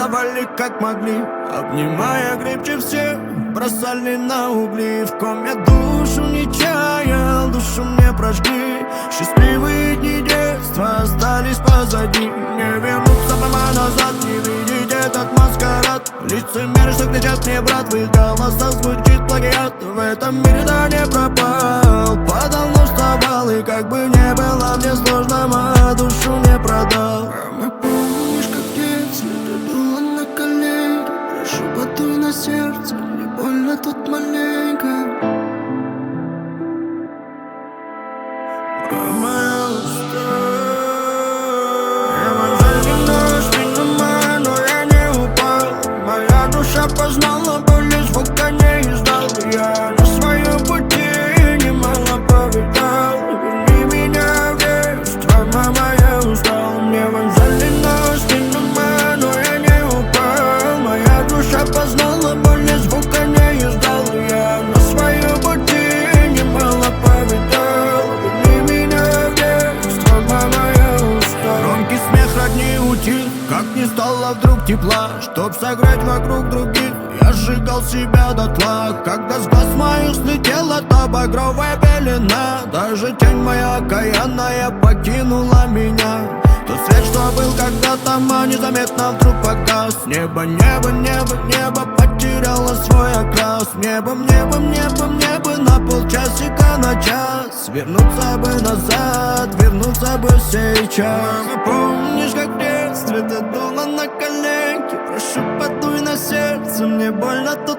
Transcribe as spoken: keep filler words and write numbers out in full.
целовали как могли, обнимая крепче всех, бросали на угли. В ком я душу не чаял, душу мне прожгли. Счастливые дни детства остались позади. Не вернуться прямо назад, не видеть этот маскарад. Лицемеры, что кричат мне, брат, в их голосах звучит плагиат. В этом мире да не пропал, подавно вставал. И как бы не было мне сложно, мою душу не продал. Мама, помнишь, как в детстве ты дула на колени? Прошу, подуй на сердце, мне больно тут маленько. Мама, я устал. Я мозолена, спина, но я не упал. Моя душа познала боль, и звука не издал. Я на своем пути немало повидал. Верни меня в детство, мама, я устал. Мне вонзалена спина, но я не упал. Моя душа познала боль, и звука не издал. Я на своем пути немало повидал. Верни меня в детство, мама, я устал. Громкий смех родни утих, как не стало вдруг тепла. Чтоб согреть вокруг других, я сжигал себя дотла. Когда с глаз моих слетела та багровая пелена, даже тень моя окаянная покинула меня. Тот свет, что был когда-то, а незаметно вдруг погас. Небо, небо, небо, небо потеряло свой окрас. Небом, небом, небом, небо на полчасика на час. Вернуться бы назад, вернуться бы сейчас. Мама, помнишь, как в детстве ты дула на коленки? Прошу, подуй на сердце, мне больно тут